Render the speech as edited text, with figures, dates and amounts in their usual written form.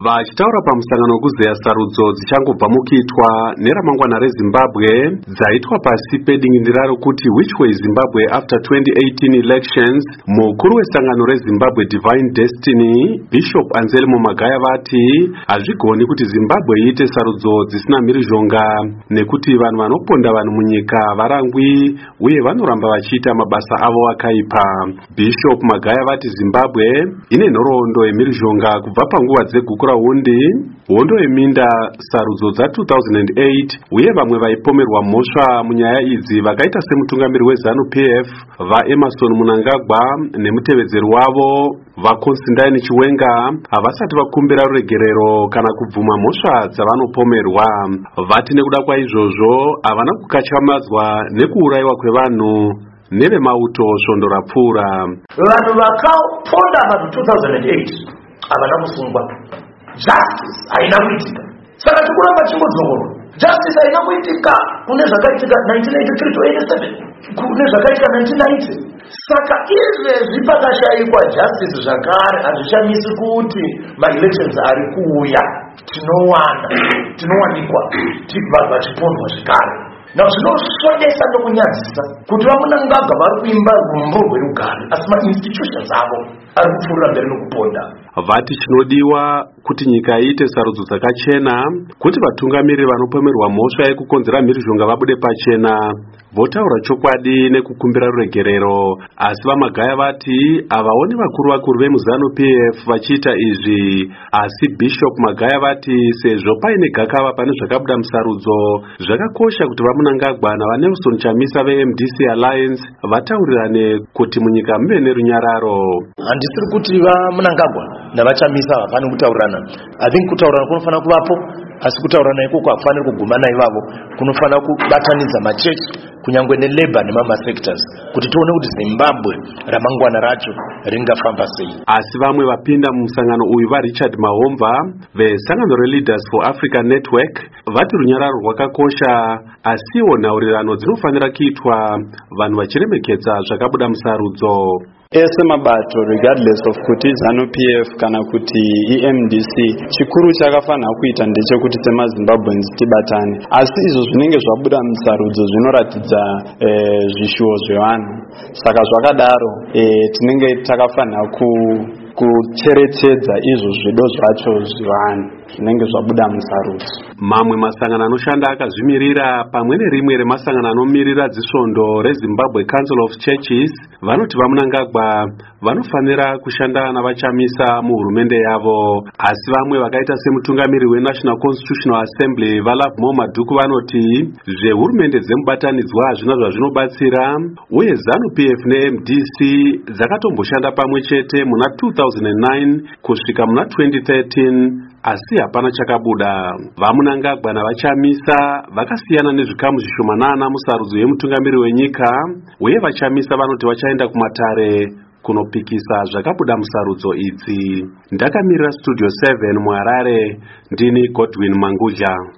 Vachitaura pamusangano wekuzeya sarudzo dzichangobva mukuitwa neramangwana reZimbabwe dzaitwa pasi pedingindira rokuti which way Zimbabwe after 2018 elections, mukuru wesangano reZimbabwe Divine Destiny Bishop Anselmo Magaya vati hazvigoni kuti Zimbabwe iite sarudzo dzisina mhirizhonga nekuti vanhu vanoponda vanhu munyika varangwi uye vanoramba vachiita mabasa avo akaipa. Bishop Magaya vati Zimbabwe ine nhoroondo yemhirizhonga kubva panguva dzeguku hondo yeminda sarudzo dza2008 uye vamwe vaipomerwa mhosva munyaya idzi vakaita semutungamiri weZANU-PF vaEmerson Mnangagwa nemutevedzeri wavo vaConstantine Chiwenga havasati vakumbira ruregerero kana kubvuma mhosva dzavanopomerwa. Vati nekuda kwaizvozvo havana kukachamadzwa nekuurayiwa kwevanhu nevemauto svondo rapfuura. Vanhu vakaponda pa2008 havana kusungwa. Justice haina kuitika. Saka tikuramba chingodzokoro. Justice haina kuitika kune zvakaitika 1983 to 87, kune zvakaitika 1990. Saka izvezvi pakashayikwa justice zvakare hazvishamisi kuti ma-elections ari kuuya tinowanikwa vanhu vachipondwa zvakare. Na zvinosvonesa nokunyadzisa kuti vaMnangagwa vari kuimba rumbo rwerugare asi ma-institutions avo ari kupfuurira mberi nokuponda. Vati chinodiwa kuti nyika iite sarudzo dzakachena, kuti vatungamiri vanopomerwa mhosva yekukonzera mhirizhonga vabude pachena, votaura chokwadi nekukumbira ruregerero. Asi vaMagaya vati havaoni vakuru vemuZANU-PF vachiita izvi. Asi Bishop Magaya vati sezvo paine gakava pane zvakabuda musarudzo, zvakakosha kuti vaMnangagwa navaNelson Chamisa veMDC Alliance vataurirane kuti munyika muve nerunyararo. Handisiri kuti vaMnangagwa navachamisa havafani kutaurana. I think kutaurana kunofanira kuvapo, asi kutaurana ikoko hakufaniri kugumana ivavo. Kunofanira kubatanidza machechi kunyangwe nelabor nemama sectors kuti tione kuti Zimbabwe ramangwana racho ringafamba sei. Asi vamwe vapinda mumusangano uyu vaRichard Mahomva vesangano reLeaders for Africa Network vati runyararo rwakakosha, asiwo nhaurirano dzinofanira kuitwa vanhu vachiremekedza zvakabuda musarudzo. Ese mabato regardless of kuti ZANU-PF kana kuti EMDC, chikuru chakafanira kuita ndechekuti semaZimbabweans tibatane. Asi izvo zvinenge zvabuda musarudzo zvinoratidza zvishuwo zvevanhu. Saka zvakadaro tinenge takafanira kucherechedza izvo zvido zvacho zvevanhu zvinenge zvabuda musarudzo. Mamwe masangano anoshanda akazvimirira pamwe nerimwe remasangano anomirira dzisvondo reZimbabwe Council of Churches vanoti vaMnangagwa vanofanira kushanda navachamisa muhurumende yavo. Asi vamwe vakaita semutungamiri weNational Constitutional Assembly vaLovemore Madhuku vanoti zvehurumende dzemubatanidzwa hazvina zvazvinobatsira uye ZANU-PF neMDC dzakatomboshanda pamwe chete muna 2009 kusvika muna 2013 asi hapana chakabuda. vaMnangagwa navachamisa vakasiyana nezvikamu zvishomanana musarudzo yemutungamiri wenyika uye vachamisa vanoti vachaenda kumatare kunopikisa zvakabuda musarudzo idzi. Ndakamirira Studio 7 muHarare, ndini Godwin Manguja.